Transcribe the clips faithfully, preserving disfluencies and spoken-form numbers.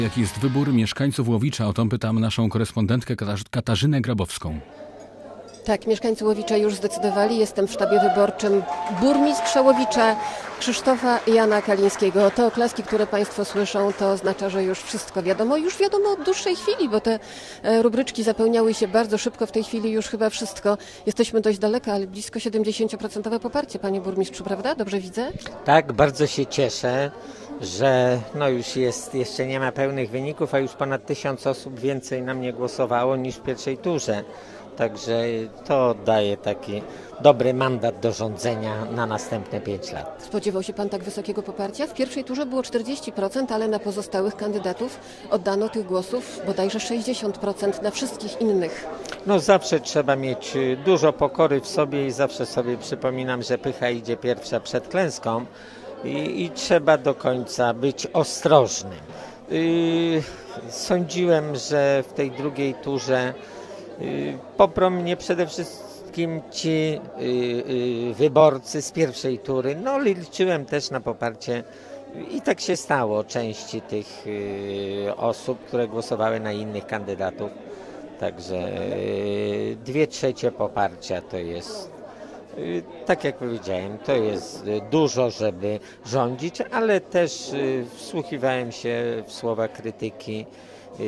Jaki jest wybór mieszkańców Łowicza? O to pytam naszą korespondentkę Katarz- Katarzynę Grabowską. Tak, mieszkańcy Łowicza już zdecydowali. Jestem w sztabie wyborczym burmistrza Łowicza Krzysztofa Jana Kalińskiego. Te oklaski, które Państwo słyszą, to oznacza, że już wszystko wiadomo. Już wiadomo od dłuższej chwili, bo te e, rubryczki zapełniały się bardzo szybko. W tej chwili już chyba wszystko. Jesteśmy dość daleko, ale blisko siedemdziesiąt procent poparcie, panie burmistrzu, prawda? Dobrze widzę? Tak, bardzo się cieszę, że no już jest, jeszcze nie ma pełnych wyników, a już ponad tysiąc osób więcej na mnie głosowało niż w pierwszej turze. Także to daje taki dobry mandat do rządzenia na następne pięć lat. Spodziewał się pan tak wysokiego poparcia? W pierwszej turze było czterdzieści procent, ale na pozostałych kandydatów oddano tych głosów bodajże sześćdziesiąt procent, na wszystkich innych. No zawsze trzeba mieć dużo pokory w sobie i zawsze sobie przypominam, że pycha idzie pierwsza przed klęską i, i trzeba do końca być ostrożnym. Yy, sądziłem, że w tej drugiej turze yy, poprą mnie przede wszystkim ci yy, yy, wyborcy z pierwszej tury. No liczyłem też na poparcie i tak się stało części tych yy, osób, które głosowały na innych kandydatów. Także yy, dwie trzecie poparcia to jest, yy, tak jak powiedziałem, to jest dużo, żeby rządzić, ale też yy, wsłuchiwałem się w słowa krytyki yy,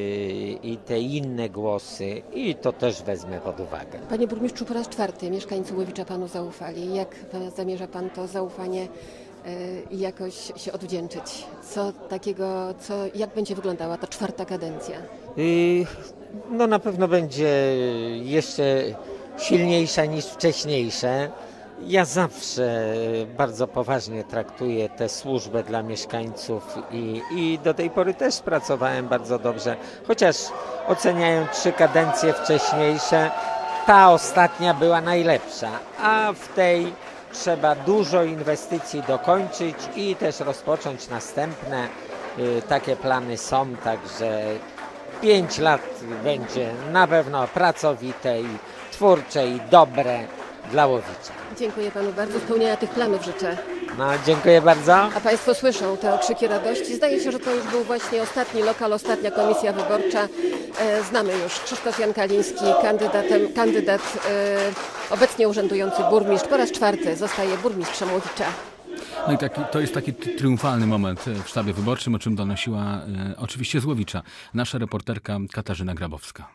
i te inne głosy i to też wezmę pod uwagę. Panie burmistrzu, po raz czwarty mieszkańcy Łowicza panu zaufali. Jak pan, zamierza pan to zaufanie y, jakoś się odwdzięczyć? Co takiego, co, jak będzie wyglądała ta czwarta kadencja? Yy, no na pewno będzie jeszcze silniejsza niż wcześniejsze. Ja zawsze bardzo poważnie traktuję tę służbę dla mieszkańców i, i do tej pory też pracowałem bardzo dobrze. Chociaż oceniając trzy kadencje wcześniejsze, ta ostatnia była najlepsza, a w tej trzeba dużo inwestycji dokończyć i też rozpocząć następne. Yy, takie plany są, także pięć lat będzie na pewno pracowite i twórcze i dobre dla Łowicza. Dziękuję panu bardzo. Spełnienia tych planów życzę. No, dziękuję bardzo. A państwo słyszą te okrzyki radości. Zdaje się, że to już był właśnie ostatni lokal, ostatnia komisja wyborcza. E, znamy już Krzysztof Jan Kaliński, kandydatem, kandydat e, obecnie urzędujący burmistrz. Po raz czwarty zostaje burmistrzem Łowicza. No i taki, to jest taki triumfalny moment w sztabie wyborczym, o czym donosiła e, oczywiście z Łowicza nasza reporterka Katarzyna Grabowska.